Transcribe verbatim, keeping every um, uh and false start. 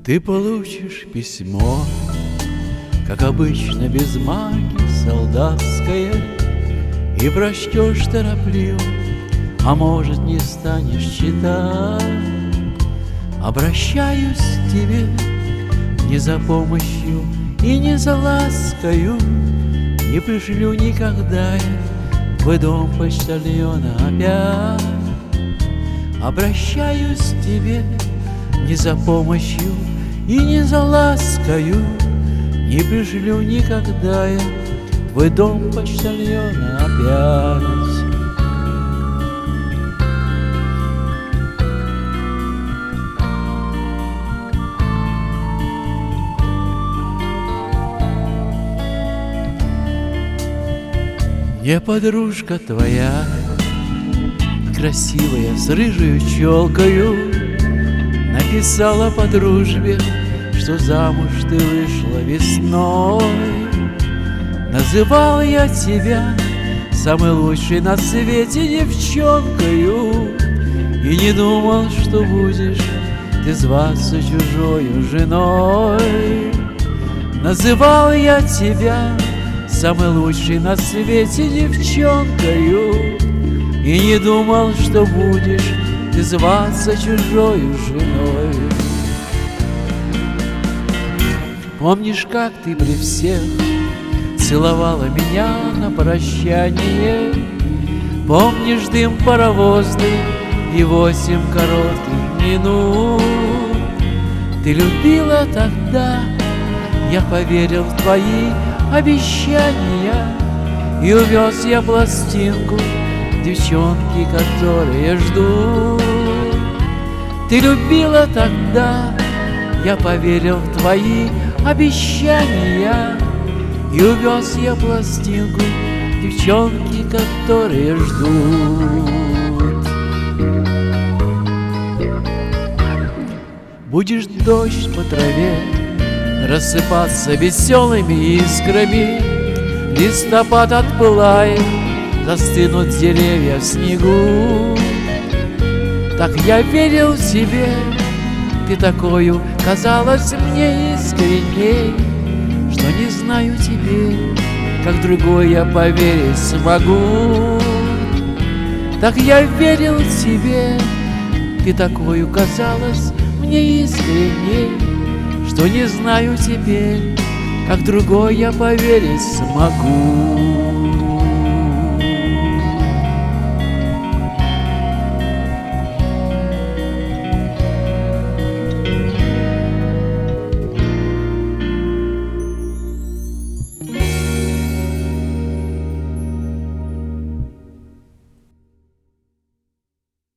Ты получишь письмо, как обычно, без марки, солдатское, и прочтешь торопливо, а может, не станешь читать. Обращаюсь к тебе не за помощью и не за ласкою, не пришлю никогда я в твой дом почтальона опять. Обращаюсь к тебе не за помощью и не за ласкою, не пришлю никогда я в твой дом почтальона опять. Мне подружка твоя, красивая, с рыжей челкою, написала по дружбе, что замуж ты вышла весной. Называл я тебя самой лучшей на свете девчонкою, и не думал, что будешь ты зваться чужою женой. Называл я тебя самой лучшей на свете девчонкою, и не думал, что будешь ты зваться чужою женой. Помнишь, как ты при всех целовала меня на прощание? Помнишь дым паровозный и восемь коротких минут? Ты любила тогда, я поверил в твои обещания, и увез я пластинку девчонки, которые ждут. Ты любила тогда, я поверил в твои обещания, и увез я пластинку девчонки, которые ждут. Будешь дождь по траве рассыпаться веселыми искрами, листопад отпылает, застынут деревья в снегу. Так я верил в тебе, ты такою казалась мне искренней, что не знаю теперь, как другой я поверить смогу. Так я верил в тебе, ты такою казалась мне искренней, что не знаю теперь, как другой я поверить смогу.